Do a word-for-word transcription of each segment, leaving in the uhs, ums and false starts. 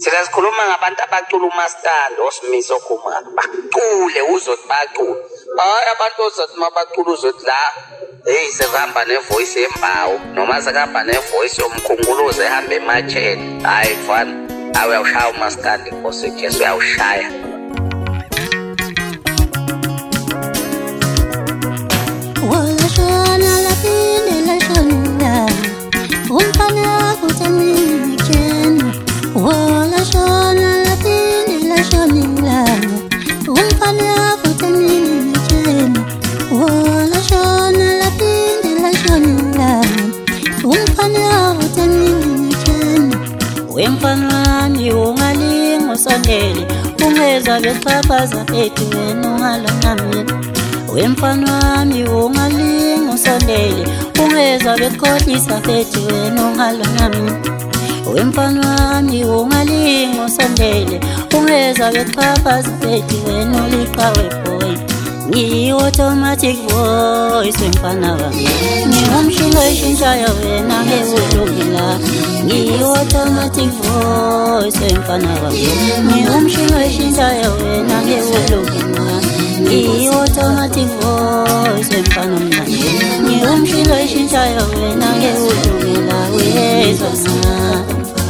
Sila sikhuluma ngabantu abacula umaskandi osimiso khuma bacule uzothi bacule. Hayi abantu ozothi mabacula uzothi la hey sekuhamba nevoice yembawo noma sekuhamba nevoice yomkhunguluzo ehamba ematsheni. Hayi mfana awe ushaya umaskandi Nkosi Jesu uyawushaya. Wala shona la pinde la shona umfana kutamini chenu. Wala shona la pinde la shona umfana kutamini chenu. Wala shona la pinde la shona umfana kutamini chenu. Wemfana ni ungalingo sondele ungeza bechafaza ethi wena ungalanamini. Wemfana wami ungalingo sondele ungeza bekhohlisa fethi wena ungalonami. Wemfana wami ungalingo sondele ungeza bechafaza fethi wena uliqhawe boy. Ngi-automatic voice wemfana wami ngingumshinga eshintshayo wena ngewulungela. Ngi-automatic voice wemfana wami ngingumshinga eshintshayo wena ngewulungela. Ngi-automatic voice wemfana wami ngingumshinga eshintshayo wena ngewulungela wezwa na.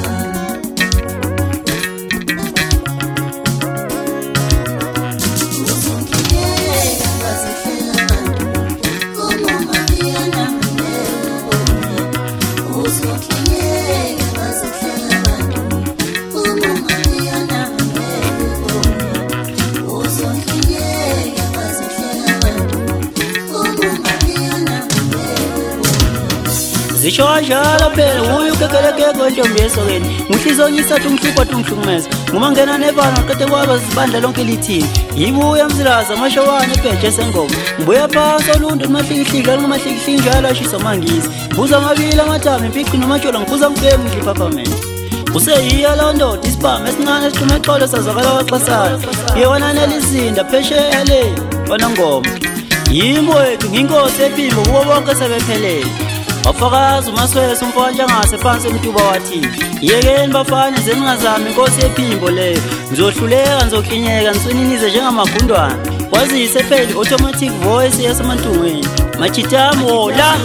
Zisho ajala phela uyu kekeleke kwentombi yesokeni. Muhlizonyisa tumhlupha tumhlumeza nguma ngena nevana qede kwaba zibandla lonke lithini. Yibuya mzilaza mashawane ebheje sengoma. Ngibuya phansi oluntu lumahlikihlika ngumahlikihliki njalo ashisa mangisi. Buza amabili amathambo impiqi nomatshola ngiphuza ngibhemu ngiphaphament. Useyiya la ndoda isibhamu esincane esixhume exholo sazakala waxasana. Yewona nelizinda phesheya le wona ngoma. Yimbo wethu nginkosi ephimbo kubo bonke sebephelele. Wafakaza uMaswesi umfana ngase phansi emtuba wathi yekeni bafana zeningazami inkosi ephimbo leyo. Ngizohluleka ngizokhinyeka ngisoninize njengamagundwana. Wazise phela automatic voice yasemantungweni. Machitamu wola.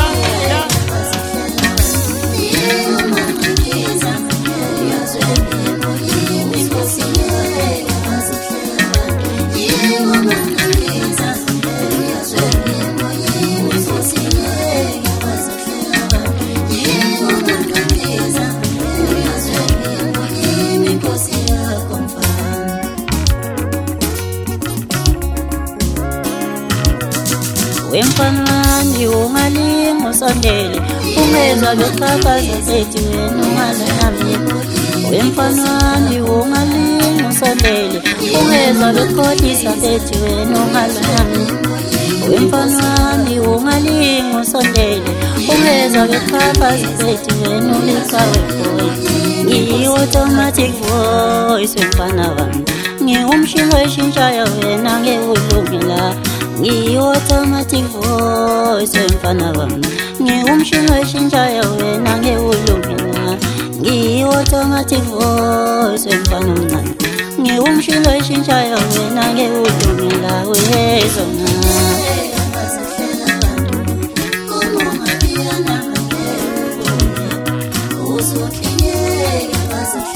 Wemfana wami ungalingo sondele ungeza bechafaza fethi wena ungalonami. Wemfana wami ungalingo sondele ungeza bekhohlisa fethi wena ungalonami. Wemfana wami ungalingo sondele ungeza bechafaza fethi wena uliqhawe boy. Ngi-automatic voice wemfana wami ngingumshinga eshintshayo wena ngewulungela. Ngi-automatic voice wemfana wami ngingumshinga eshintshayo wena ngewulungela. Ngi-automatic voice wemfana wami ngingumshinga eshintshayo wena ngewulungela wezwa na.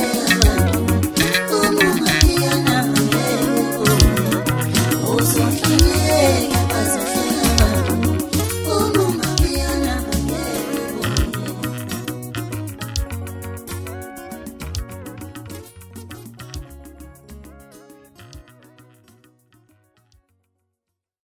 Uzokhiyeka